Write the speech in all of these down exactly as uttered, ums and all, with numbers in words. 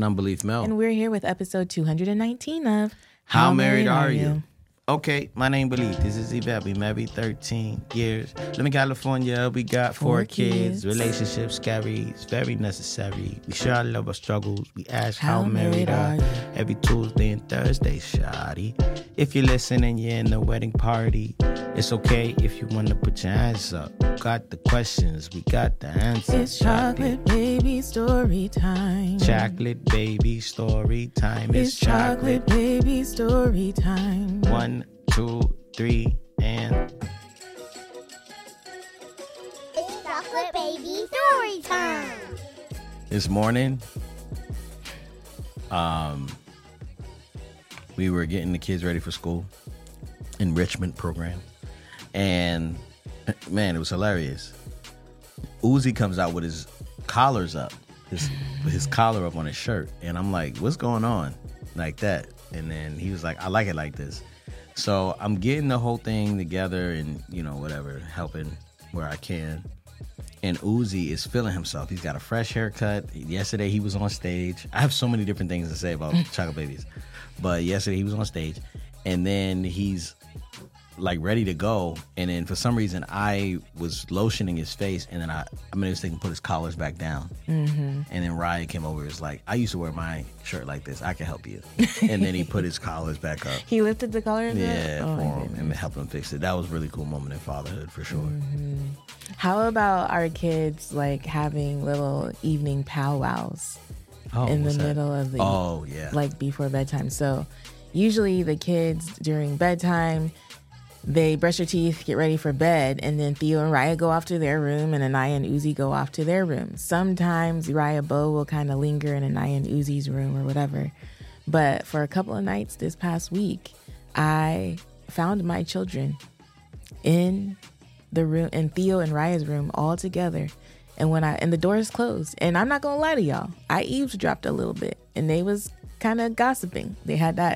And I'm Belief Mel. And we're here with episode two hundred nineteen of How, How Married, Married Are You? you? Okay, my name Belief. This is Yvette. We married thirteen years. Live in California. We got four, four kids. kids. Relationships scary. It's very necessary. We share our love, our struggles. We ask how, how married, married are you? Every Tuesday and Thursday, shawty. If you're listening, you're in the wedding party. It's okay if you want to put your hands up. Got the questions. We got the answers. It's chocolate baby story time. Chocolate baby story time. It's, it's chocolate, chocolate baby story time. One, two, three, and it's chocolate baby story time. This morning, um, we were getting the kids ready for school, enrichment program, and man, it was hilarious. Uzi comes out with his collars up, his his collar up on his shirt, and I'm like, "What's going on?" Like that, and then he was like, "I like it like this." So I'm getting the whole thing together and, you know, whatever, helping where I can. And Uzi is feeling himself. He's got a fresh haircut. Yesterday he was on stage. I have so many different things to say about chocolate babies. But yesterday he was on stage. And then he's like ready to go. And then for some reason I was lotioning his face. And then I, I made a mistake and put his collars back down. Mm-hmm. And then Ryan came over and was like, I used to wear my shirt like this. I can help you. And then he put his collars back up. He lifted the collars Yeah, up? for him and helped him fix it. That was a really cool moment in fatherhood for sure. Mm-hmm. How about our kids like having little evening powwows oh, in the that? middle of the Oh, yeah. like before bedtime? So usually the kids during bedtime, they brush their teeth, get ready for bed, and then Theo and Raya go off to their room, and Anaya and Uzi go off to their room. Sometimes Raya Bo will kind of linger in Anaya and Uzi's room or whatever. But for a couple of nights this past week, I found my children in the room, in Theo and Raya's room, all together. And when I and the door is closed, and I'm not gonna lie to y'all, I eavesdropped a little bit, and they was kind of gossiping. They had that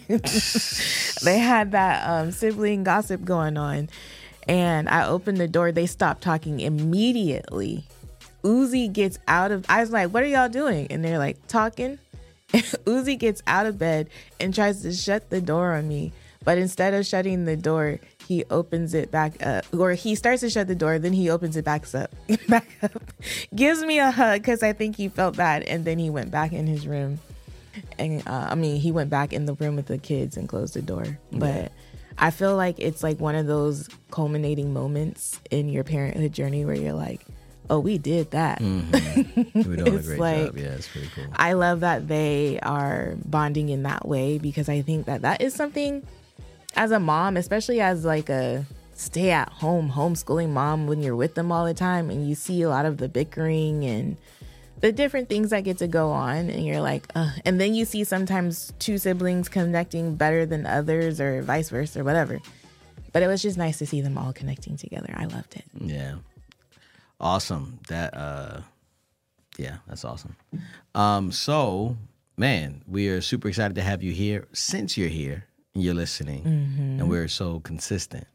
they had that um, sibling gossip going on. And I opened the door. They stopped talking immediately. Uzi gets out of, I was like, what are y'all doing? And they're like, talking. Uzi gets out of bed and tries to shut the door on me. But instead of shutting the door, he opens it back up. Or he starts to shut the door, then he opens it back up. back up. Gives me a hug because I think he felt bad. And then he went back in his room. And uh, I mean, he went back in the room with the kids and closed the door. But yeah. I feel like it's like one of those culminating moments in your parenthood journey where you're like, oh, we did that. Mm-hmm. We're doing a great like, job. Yeah, it's pretty cool. I love that they are bonding in that way because I think that that is something as a mom, especially as like a stay at home homeschooling mom, when you're with them all the time and you see a lot of the bickering and the different things that get to go on, and you're like, ugh. And then you see sometimes two siblings connecting better than others or vice versa or whatever. But it was just nice to see them all connecting together. I loved it. Yeah. Awesome. That, uh, yeah, that's awesome. Um, so, man, we are super excited to have you here. Since you're here and you're listening, mm-hmm. and we're so consistent,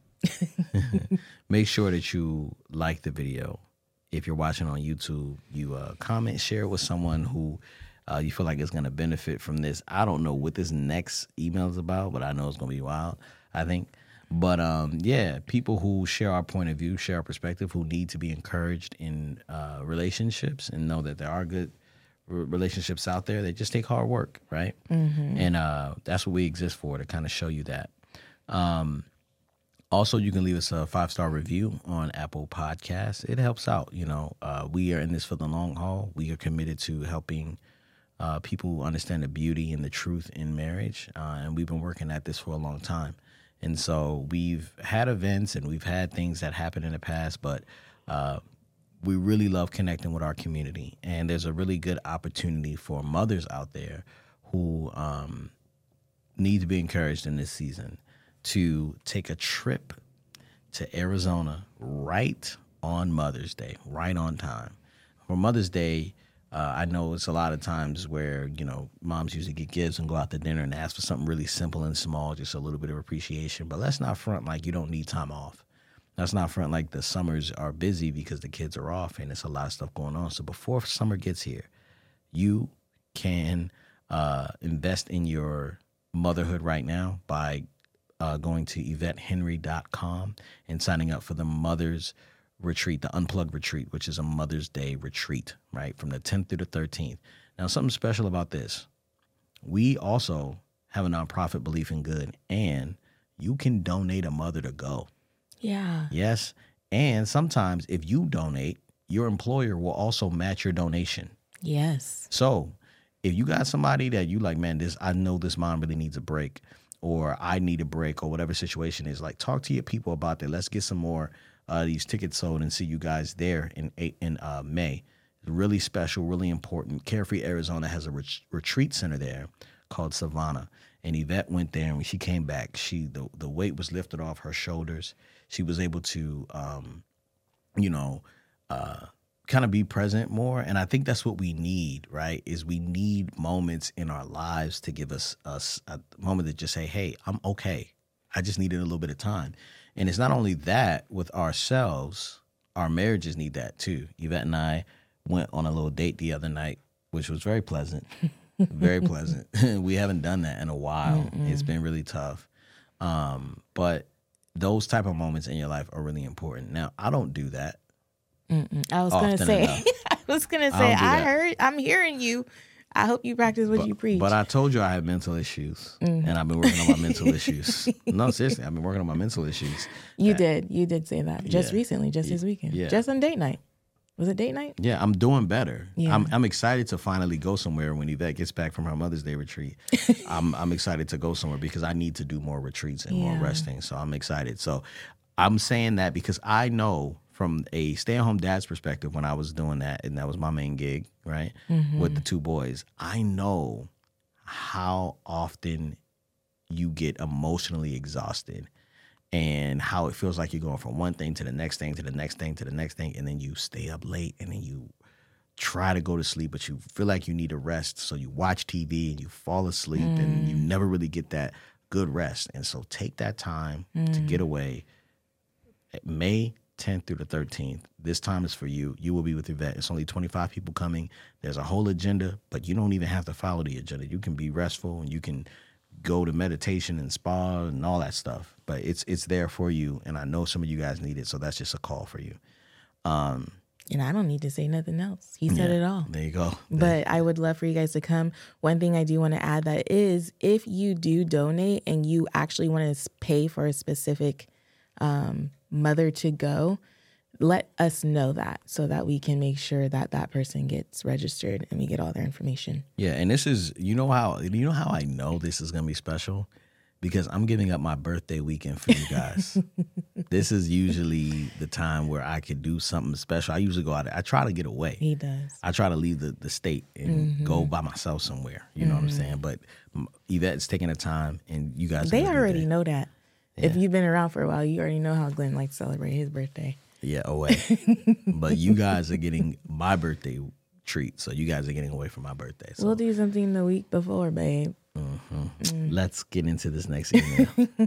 make sure that you like the video. If you're watching on YouTube, you uh, comment, share it with someone who uh, you feel like is going to benefit from this. I don't know what this next email is about, but I know it's going to be wild, I think. But um, yeah, people who share our point of view, share our perspective, who need to be encouraged in uh, relationships and know that there are good r- relationships out there. They just take hard work, right? Mm-hmm. And uh, that's what we exist for, to kind of show you that. Um Also, you can leave us a five-star review on Apple Podcasts. It helps out, you know. Uh, we are in this for the long haul. We are committed to helping uh, people understand the beauty and the truth in marriage, uh, and we've been working at this for a long time. And so we've had events and we've had things that happened in the past, but uh, we really love connecting with our community. And there's a really good opportunity for mothers out there who um, need to be encouraged in this season to take a trip to Arizona right on Mother's Day, right on time. For Mother's Day, uh, I know it's a lot of times where, you know, moms usually get gifts and go out to dinner and ask for something really simple and small, just a little bit of appreciation. But let's not front like you don't need time off. Let's not front like the summers are busy because the kids are off and it's a lot of stuff going on. So before summer gets here, you can uh, invest in your motherhood right now by uh, going to yvette henry dot com and signing up for the Mother's Retreat, the Unplugged Retreat, which is a Mother's Day retreat, right, from the tenth through the thirteenth. Now, something special about this. We also have a nonprofit, Belief in Good, and you can donate a mother to go. Yeah. Yes. And sometimes if you donate, your employer will also match your donation. Yes. So if you got somebody that you like, man, this I know this mom really needs a break, or I need a break, or whatever situation is, like, talk to your people about that. Let's get some more uh, these tickets sold and see you guys there in in uh, May. Really special, really important. Carefree Arizona has a ret- retreat center there called Savannah. And Yvette went there, and when she came back, she the, the weight was lifted off her shoulders. She was able to, um, you know, uh, kind of be present more. And I think that's what we need, right, is we need moments in our lives to give us, us a moment to just say, hey, I'm okay. I just needed a little bit of time. And it's not only that with ourselves, our marriages need that too. Yvette and I went on a little date the other night, which was very pleasant. Very pleasant. We haven't done that in a while. Mm-mm. It's been really tough. Um, but those type of moments in your life are really important. Now, I don't do that. Mm-mm. I was going to say, I was going to say, I, I heard, I'm hearing you. I hope you practice what but, you preach. But I told you I have mental issues, mm-hmm. and I've been working on my mental issues. No, seriously, I've been working on my mental issues. You that, did. You did say that just yeah. recently, just yeah. this weekend. Yeah. Just on date night. Was it date night? Yeah, I'm doing better. Yeah. I'm I'm excited to finally go somewhere when Yvette gets back from her Mother's Day retreat. I'm I'm excited to go somewhere because I need to do more retreats and yeah. more resting. So I'm excited. So I'm saying that because I know from a stay-at-home dad's perspective when I was doing that, and that was my main gig, right, mm-hmm. with the two boys, I know how often you get emotionally exhausted. And how it feels like you're going from one thing to the next thing, to the next thing, to the next thing. And then you stay up late and then you try to go to sleep, but you feel like you need a rest. So you watch T V and you fall asleep mm. and you never really get that good rest. And so take that time mm. to get away. May tenth through the thirteenth, this time is for you. You will be with Yvette. It's only twenty-five people coming. There's a whole agenda, but you don't even have to follow the agenda. You can be restful and you can go to meditation and spa and all that stuff, but it's it's there for you, and I know some of you guys need it, so that's just a call for you. Um, and I don't need to say nothing else. He said yeah, it all. There you go. But I would love for you guys to come. One thing I do want to add that is, if you do donate and you actually want to pay for a specific um, mother to go, let us know that so that we can make sure that that person gets registered and we get all their information. Yeah, and this is, you know how you know how I know this is going to be special? Because I'm giving up my birthday weekend for you guys. This is usually the time where I could do something special. I usually go out. I try to get away. He does. I try to leave the, the state and mm-hmm. go by myself somewhere. You know mm-hmm. what I'm saying? But Yvette's taking the time, and you guys. They already know that. Yeah. If you've been around for a while, you already know how Glenn likes to celebrate his birthday. Yeah, away. But you guys are getting my birthday treat, so you guys are getting away from my birthday. So. We'll do something the week before, babe. Mm-hmm. Mm. Let's get into this next email.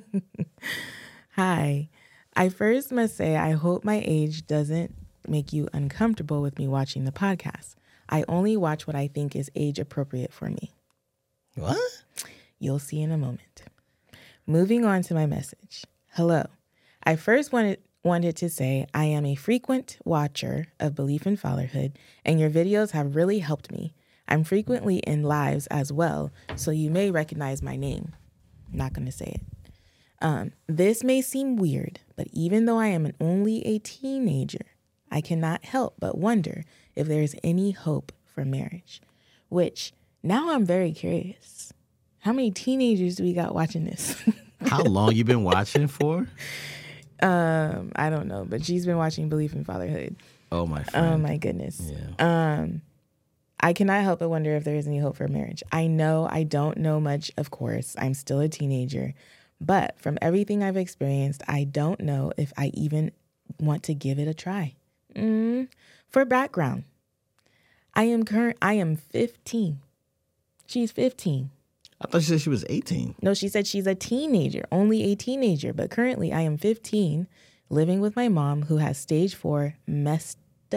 Hi. I first must say I hope my age doesn't make you uncomfortable with me watching the podcast. I only watch what I think is age appropriate for me. What? You'll see in a moment. Moving on to my message. Hello. I first wanted wanted to say I am a frequent watcher of Belief in Fatherhood, and your videos have really helped me. I'm frequently in lives as well, so you may recognize my name. I'm not going to say it. Um, this may seem weird, but even though I am an, only a teenager, I cannot help but wonder if there's any hope for marriage, which now I'm very curious. How many teenagers do we got watching this? How long you been watching for? Um, I don't know, but she's been watching Belief in Fatherhood. Oh, my friend. Oh, my goodness. Yeah. Um, I cannot help but wonder if there is any hope for marriage. I know I don't know much, of course. I'm still a teenager. But from everything I've experienced, I don't know if I even want to give it a try. Mm, for background, I am current. I am fifteen. She's fifteen. I thought she said she was eighteen. No, she said she's a teenager, only a teenager. But currently I am fifteen, living with my mom who has stage four mesta-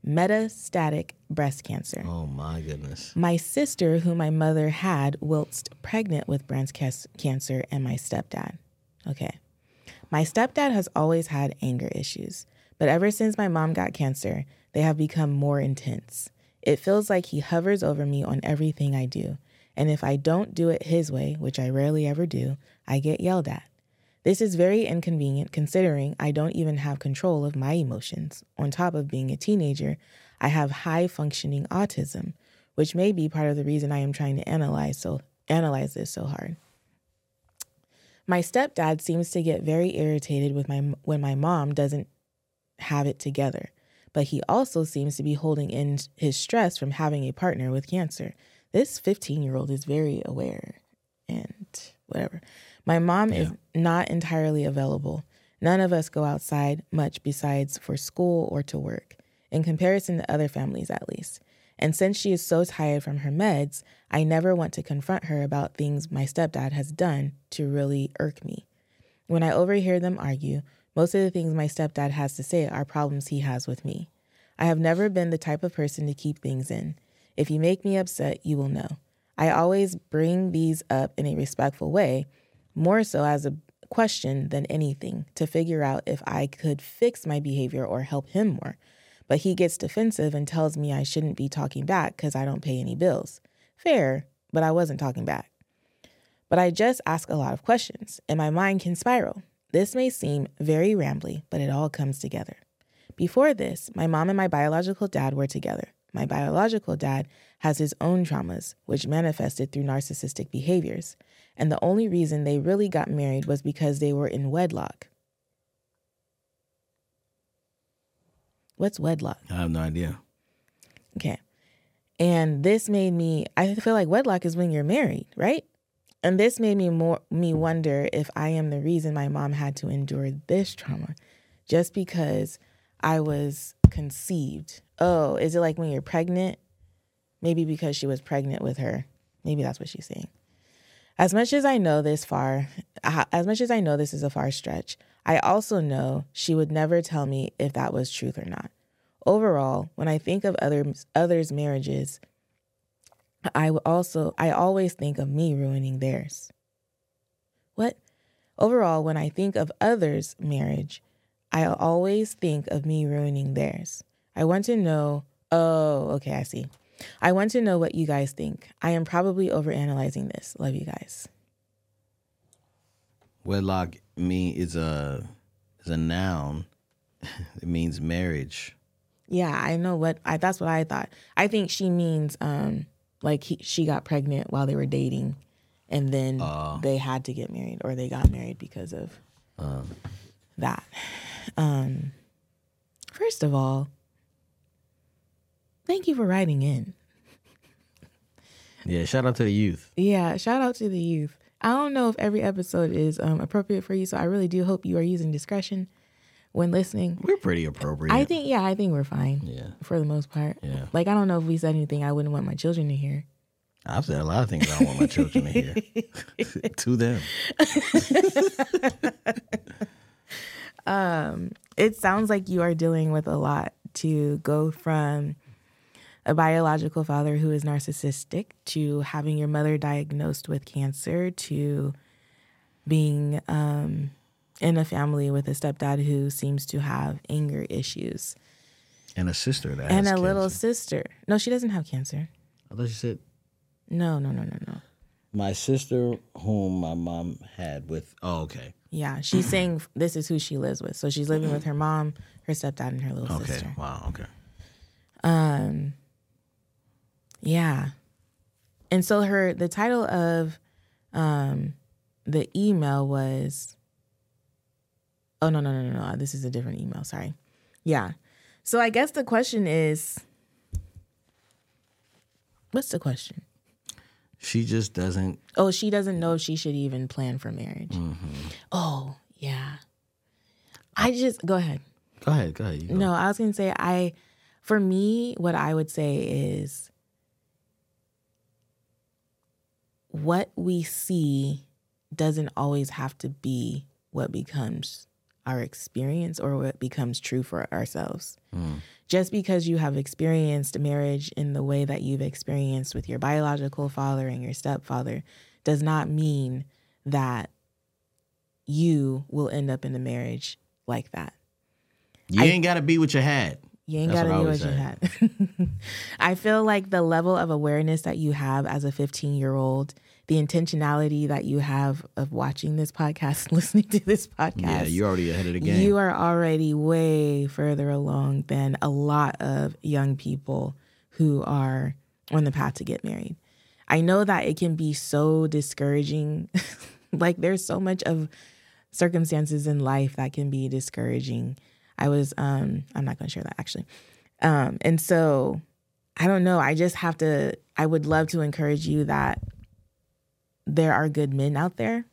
metastatic breast cancer. Oh, my goodness. My sister, who my mother had, whilst pregnant with breast cancer, and my stepdad. Okay. My stepdad has always had anger issues, but ever since my mom got cancer, they have become more intense. It feels like he hovers over me on everything I do, and if I don't do it his way, which I rarely ever do, I get yelled at. This is very inconvenient considering I don't even have control of my emotions. On top of being a teenager, I have high-functioning autism, which may be part of the reason I am trying to analyze so analyze this so hard. My stepdad seems to get very irritated with my when my mom doesn't have it together, but he also seems to be holding in his stress from having a partner with cancer. This fifteen-year-old is very aware and whatever. My mom yeah. is not entirely available. None of us go outside much besides for school or to work, in comparison to other families at least. And since she is so tired from her meds, I never want to confront her about things my stepdad has done to really irk me. When I overhear them argue, most of the things my stepdad has to say are problems he has with me. I have never been the type of person to keep things in. If you make me upset, you will know. I always bring these up in a respectful way, more so as a question than anything, to figure out if I could fix my behavior or help him more. But he gets defensive and tells me I shouldn't be talking back because I don't pay any bills. Fair, but I wasn't talking back. But I just ask a lot of questions, and my mind can spiral. This may seem very rambly, but it all comes together. Before this, my mom and my biological dad were together. My biological dad has his own traumas, which manifested through narcissistic behaviors. And the only reason they really got married was because they were in wedlock. What's wedlock? I have no idea. Okay. And this made me, I feel like wedlock is when you're married, right? And this made me more me wonder if I am the reason my mom had to endure this trauma just because I was conceived. Oh, is it like when you're pregnant? Maybe because she was pregnant with her. Maybe that's what she's saying. As much as I know this far, as much as I know this is a far stretch, I also know she would never tell me if that was truth or not. Overall, when I think of others others' marriages, I also I always think of me ruining theirs. What? Overall, when I think of others' marriage, I always think of me ruining theirs. I want to know, oh, okay, I see. I want to know what you guys think. I am probably overanalyzing this. Love you guys. Wedlock me is a is a noun. It means marriage. Yeah, I know what I that's what I thought. I think she means um like he, she got pregnant while they were dating, and then uh, they had to get married, or they got married because of um, that. Um, first of all, thank you for writing in. Yeah, shout out to the youth. Yeah, shout out to the youth. I don't know if every episode is um, appropriate for you, so I really do hope you are using discretion when listening. We're pretty appropriate. I think, yeah, I think we're fine. Yeah. For the most part. Yeah. Like, I don't know if we said anything I wouldn't want my children to hear. I've said a lot of things I don't want my children to hear. To them. um, it sounds like you are dealing with a lot to go from a biological father who is narcissistic to having your mother diagnosed with cancer to being um, in a family with a stepdad who seems to have anger issues. And a sister that and has a cancer. little sister. No, she doesn't have cancer. I thought you said... No, no, no, no, no. My sister, whom my mom had with... Oh, okay. Yeah, she's saying this is who she lives with. So she's living with her mom, her stepdad, and her little okay. sister. Okay, wow, okay. Um... Yeah. And so her the title of um, the email was, oh, no, no, no, no, no. This is a different email. Sorry. Yeah. So I guess the question is, what's the question? She just doesn't. Oh, she doesn't know if she should even plan for marriage. Mm-hmm. Oh, yeah. I just, go ahead. Go ahead, go ahead. You go. No, I was going to say, I, for me, what I would say is, what we see doesn't always have to be what becomes our experience or what becomes true for ourselves. Mm. Just because you have experienced marriage in the way that you've experienced with your biological father and your stepfather does not mean that you will end up in a marriage like that. You I, ain't got to be what you had. You ain't That's got to what be I what always you had. I feel like the level of awareness that you have as a fifteen-year-old, the intentionality that you have of watching this podcast, listening to this podcast. Yeah, you're already ahead of the game. You are already way further along than a lot of young people who are on the path to get married. I know that it can be so discouraging. Like there's so much of circumstances in life that can be discouraging. I was, um, I'm not going to share that actually. Um, and so I don't know. I just have to, I would love to encourage you that there are good men out there.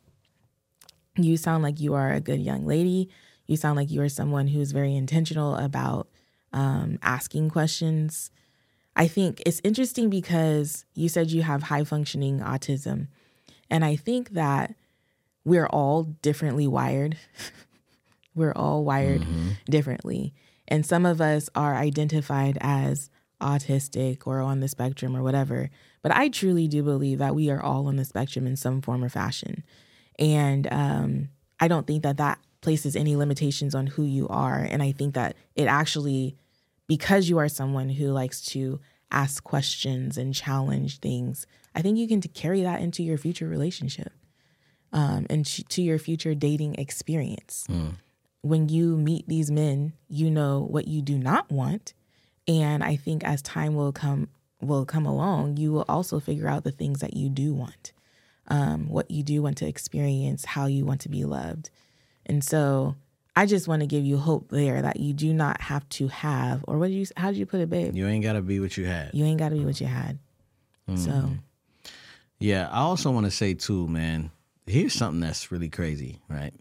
You sound like you are a good young lady. You sound like you are someone who's very intentional about um, asking questions. I think it's interesting because you said you have high functioning autism. And I think that we're all differently wired. We're all wired mm-hmm. differently. And some of us are identified as autistic or on the spectrum or whatever. But I truly do believe that we are all on the spectrum in some form or fashion. And um, I don't think that that places any limitations on who you are. And I think that it actually, because you are someone who likes to ask questions and challenge things, I think you can t- carry that into your future relationship um, and sh- to your future dating experience. Mm. When you meet these men, you know what you do not want. And I think as time will come will come along, you will also figure out the things that you do want, um, what you do want to experience, how you want to be loved. And so I just want to give you hope there that you do not have to have, or what did you, how did you put it, babe? You ain't got to be what you had. You ain't got to be what you had. Mm. So. Yeah, I also want to say too, man, here's something that's really crazy, right?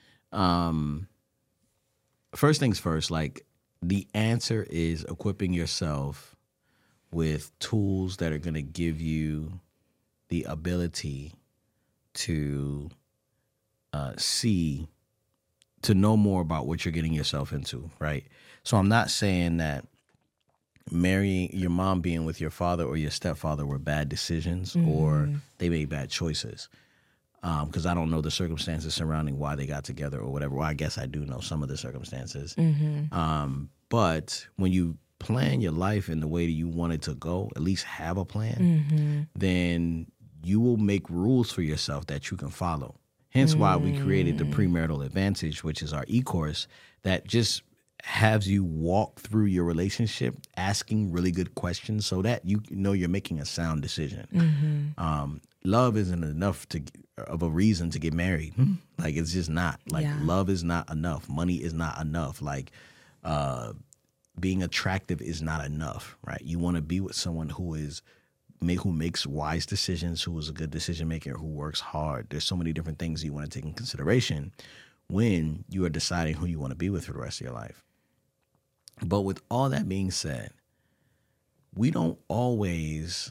Um, first things first, like the answer is equipping yourself with tools that are going to give you the ability to uh, see, to know more about what you're getting yourself into, right? So I'm not saying that marrying your mom being with your father or your stepfather were bad decisions mm-hmm. or they made bad choices. Because um, I don't know the circumstances surrounding why they got together or whatever. Well, I guess I do know some of the circumstances. Mm-hmm. Um, but when you plan your life in the way that you want it to go, at least have a plan, mm-hmm. then you will make rules for yourself that you can follow. Hence mm-hmm. why we created the Premarital Advantage, which is our e-course that just has you walk through your relationship asking really good questions so that you know you're making a sound decision. Mm-hmm. Um, love isn't enough to of a reason to get married. Like, it's just not. Like, yeah. Love is not enough. Money is not enough. Like, uh, being attractive is not enough, right? You want to be with someone who is who makes wise decisions, who is a good decision maker, who works hard. There's so many different things you want to take in consideration when you are deciding who you want to be with for the rest of your life. But with all that being said, we don't always,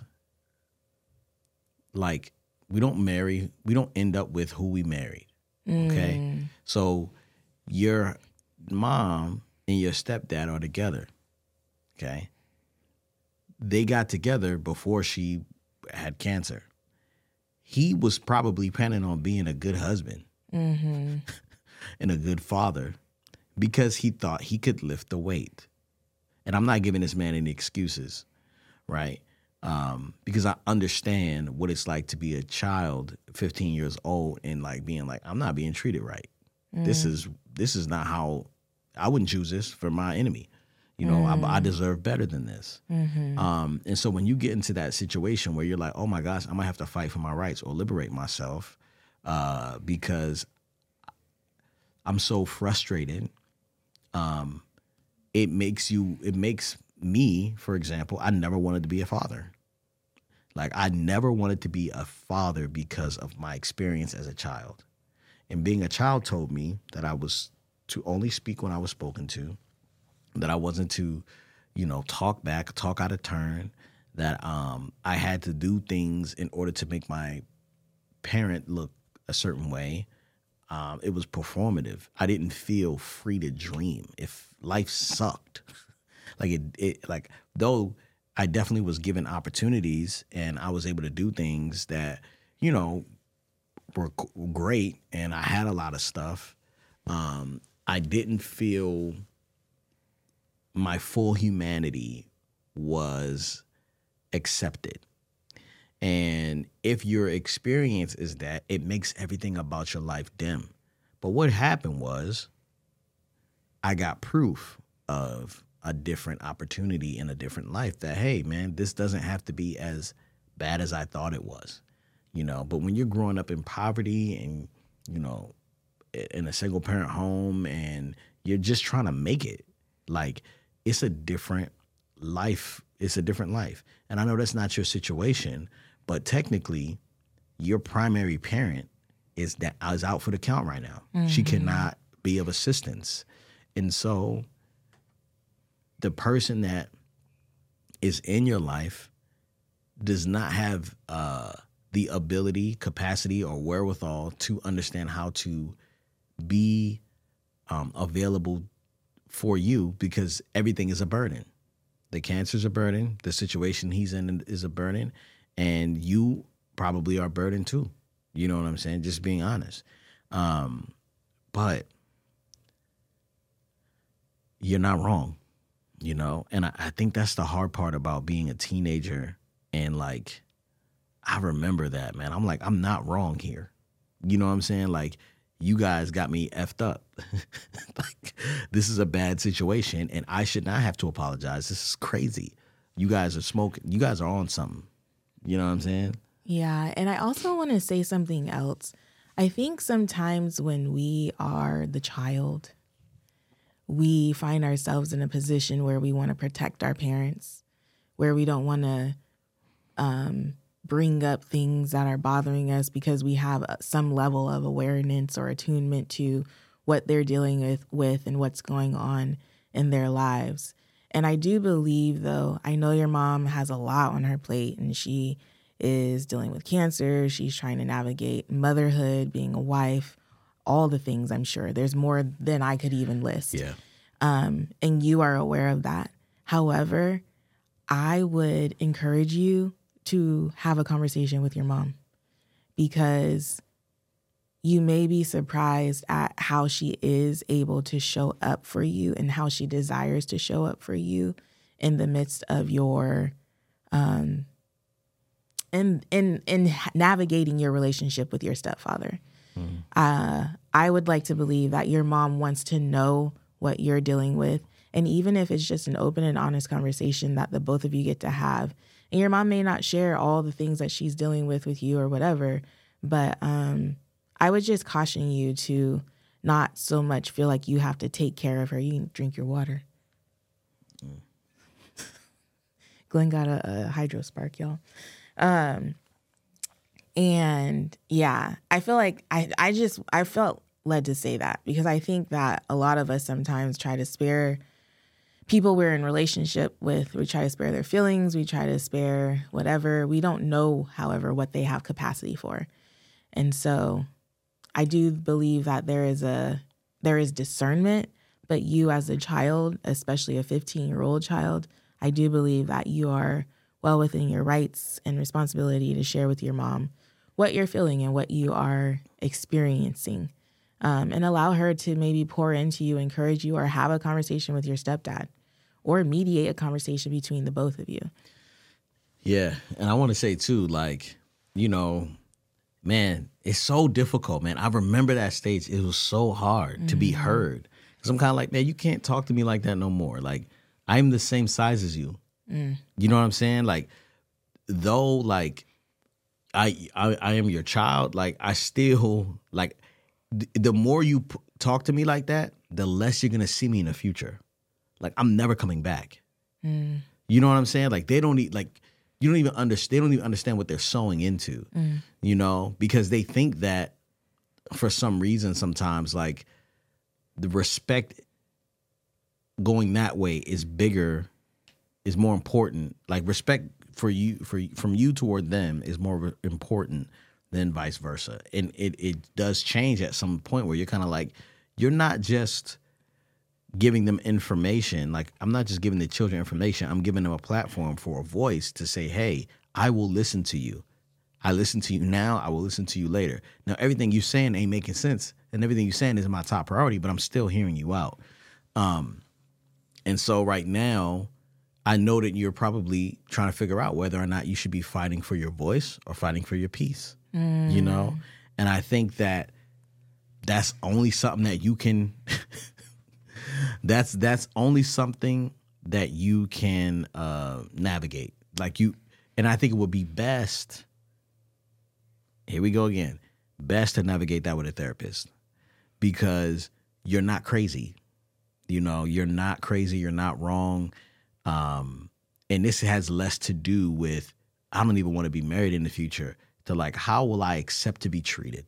like, we don't marry, we don't end up with who we married, okay? Mm. So your mom and your stepdad are together, okay? They got together before she had cancer. He was probably planning on being a good husband mm-hmm. and a good father because he thought he could lift the weight. And I'm not giving this man any excuses, right? Um, because I understand what it's like to be a child, fifteen years old, and like being like, I'm not being treated right. Mm. This is this is not how I wouldn't choose this for my enemy. You know, mm. I, I deserve better than this. Mm-hmm. Um, and so when you get into that situation where you're like, oh my gosh, I might have to fight for my rights or liberate myself uh, because I'm so frustrated. Um, it makes you, it makes me, for example, I never wanted to be a father. Like, I never wanted to be a father because of my experience as a child. And being a child told me that I was to only speak when I was spoken to, that I wasn't to, you know, talk back, talk out of turn, that um, I had to do things in order to make my parent look a certain way. Um, it was performative. I didn't feel free to dream. If life sucked, like it, it, like though I definitely was given opportunities and I was able to do things that, you know, were c- great, and I had a lot of stuff. Um, I didn't feel my full humanity was accepted. And if your experience is that, it makes everything about your life dim. But what happened was I got proof of a different opportunity in a different life that, hey, man, this doesn't have to be as bad as I thought it was, you know. But when you're growing up in poverty and, you know, in a single parent home and you're just trying to make it, like, it's a different life. It's a different life. And I know that's not your situation, but technically your primary parent is that is out for the count right now. Mm-hmm. She cannot be of assistance. And so the person that is in your life does not have uh, the ability, capacity, or wherewithal to understand how to be um, available for you, because everything is a burden. The cancer's a burden. The situation he's in is a burden. And you probably are burdened too. You know what I'm saying? Just being honest. Um, but you're not wrong, you know? And I, I think that's the hard part about being a teenager. And like, I remember that, man. I'm like, I'm not wrong here. You know what I'm saying? Like, you guys got me effed up. Like, this is a bad situation and I should not have to apologize. This is crazy. You guys are smoking. You guys are on something. You know what I'm saying? Yeah. And I also want to say something else. I think sometimes when we are the child, we find ourselves in a position where we want to protect our parents, where we don't want to um, bring up things that are bothering us because we have some level of awareness or attunement to what they're dealing with, with and what's going on in their lives. And I do believe, though, I know your mom has a lot on her plate and she is dealing with cancer. She's trying to navigate motherhood, being a wife, all the things, I'm sure. There's more than I could even list. Yeah. Um, and you are aware of that. However, I would encourage you to have a conversation with your mom, because you may be surprised at how she is able to show up for you and how she desires to show up for you in the midst of your, um, in in in navigating your relationship with your stepfather. Mm-hmm. Uh, I would like to believe that your mom wants to know what you're dealing with, and even if it's just an open and honest conversation that the both of you get to have, and your mom may not share all the things that she's dealing with with you or whatever, but um. I would just caution you to not so much feel like you have to take care of her. You can drink your water. Mm. Glenn got a, a hydro spark, y'all. Um, and yeah, I feel like I, I just, I felt led to say that because I think that a lot of us sometimes try to spare people we're in relationship with. We try to spare their feelings. We try to spare whatever. We don't know, however, what they have capacity for. And so I do believe that there is a there is discernment, but you as a child, especially a fifteen-year-old child, I do believe that you are well within your rights and responsibility to share with your mom what you're feeling and what you are experiencing, um, and allow her to maybe pour into you, encourage you, or have a conversation with your stepdad, or mediate a conversation between the both of you. Yeah, and I want to say too, like, you know, man, it's so difficult, man. I remember that stage. It was so hard mm-hmm. to be heard. Because I'm kind of like, man, you can't talk to me like that no more. Like, I'm the same size as you. Mm. You know what I'm saying? Like, though, like, I, I I am your child, like, I still, like, th- the more you p- talk to me like that, the less you're going to see me in the future. Like, I'm never coming back. Mm. You know what I'm saying? Like, they don't need, like, you don't even understand. They don't even understand what they're sowing into, mm. you know, because they think that for some reason, sometimes like the respect going that way is bigger, is more important. Like respect for you, for from you toward them is more important then vice versa. And it, it does change at some point where you're kind of like, you're not just giving them information. Like, I'm not just giving the children information. I'm giving them a platform for a voice to say, hey, I will listen to you. I listen to you now. I will listen to you later. Now, everything you're saying ain't making sense. And everything you're saying is my top priority, but I'm still hearing you out. Um, and so right now, I know that you're probably trying to figure out whether or not you should be fighting for your voice or fighting for your peace, mm. you know? And I think that that's only something that you can, that's that's only something that you can uh, navigate. Like you, and I think it would be best, here we go again, best to navigate that with a therapist because you're not crazy. You know, you're not crazy. You're not wrong. Um, and this has less to do with, I don't even want to be married in the future, to like, how will I accept to be treated?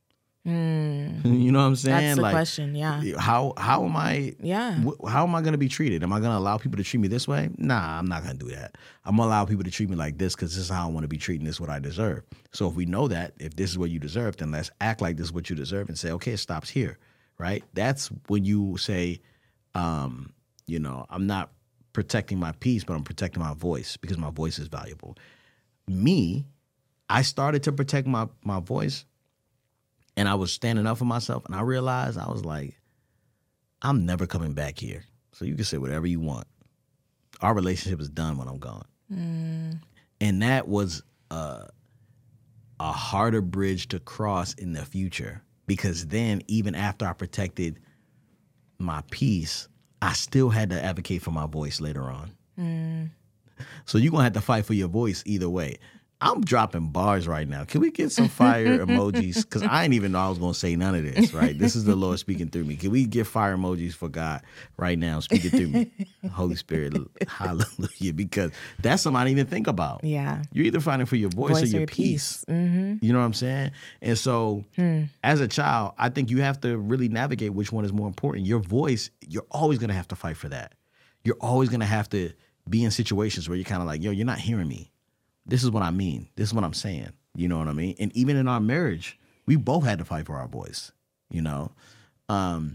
Mm. You know what I'm saying? That's the like, question, yeah. How how am I, yeah. wh- how am I going to be treated? Am I going to allow people to treat me this way? Nah, I'm not going to do that. I'm going to allow people to treat me like this because this is how I want to be treated and this is what I deserve. So if we know that, if this is what you deserve, then let's act like this is what you deserve and say, okay, it stops here, right? That's when you say, um, you know, I'm not protecting my peace, but I'm protecting my voice because my voice is valuable. Me, I started to protect my, my voice and I was standing up for myself and I realized I was like, I'm never coming back here. So you can say whatever you want. Our relationship is done when I'm gone. Mm. And that was uh, a harder bridge to cross in the future because then even after I protected my peace, I still had to advocate for my voice later on. Mm. So you're going to have to fight for your voice either way. I'm dropping bars right now. Can we get some fire emojis? Because I didn't even know I was going to say none of this, right? This is the Lord speaking through me. Can we get fire emojis for God right now speaking through me? Holy Spirit, hallelujah. Because that's something I didn't even think about. Yeah. You're either fighting for your voice, voice or your peace. peace. Mm-hmm. You know what I'm saying? And so hmm. as a child, I think you have to really navigate which one is more important. Your voice, you're always going to have to fight for that. You're always going to have to be in situations where you're kind of like, yo, you're not hearing me. This is what I mean. This is what I'm saying. You know what I mean? And even in our marriage, we both had to fight for our voice, you know? Um,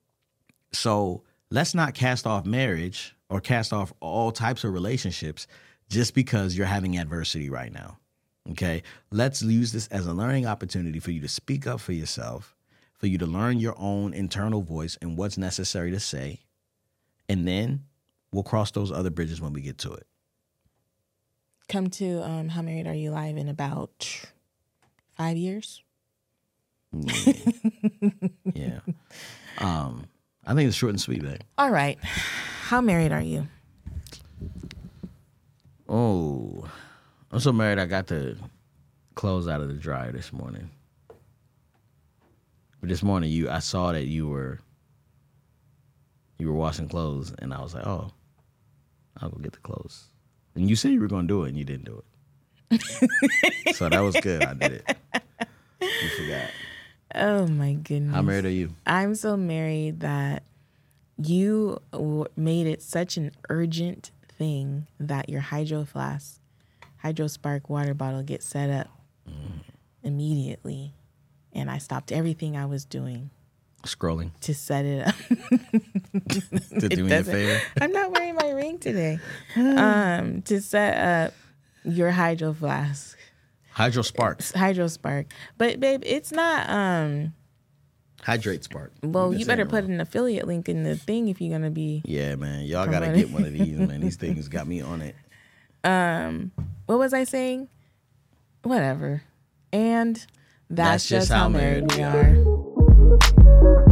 so let's not cast off marriage or cast off all types of relationships just because you're having adversity right now, okay? Let's use this as a learning opportunity for you to speak up for yourself, for you to learn your own internal voice and what's necessary to say, and then we'll cross those other bridges when we get to it. Come to um, How Married Are You Live in about five years. Yeah. yeah. Um, I think it's short and sweet, babe. All right. How married are you? Oh, I'm so married I got the clothes out of the dryer this morning. But this morning you I saw that you were you were washing clothes and I was like, oh, I'll go get the clothes. And you said you were going to do it, and you didn't do it. So that was good. I did it. You forgot. Oh, my goodness. How married are you? I'm so married that you w- made it such an urgent thing that your Hydro Flask, Hydro Spark water bottle gets set up mm. immediately. And I stopped everything I was doing. Scrolling. To set it up. To do me a favor. I'm not wearing my ring today. Um, to set up your Hydro Flask. Hydro Spark. Hydro Spark. But babe, it's not um Hydrate Spark. Well, you better put an affiliate link in the thing if you're gonna be Yeah, man. Y'all promoting. Gotta get one of these, man. These things got me on it. Um what was I saying? Whatever. And that's, that's just, just how, how married we are. are.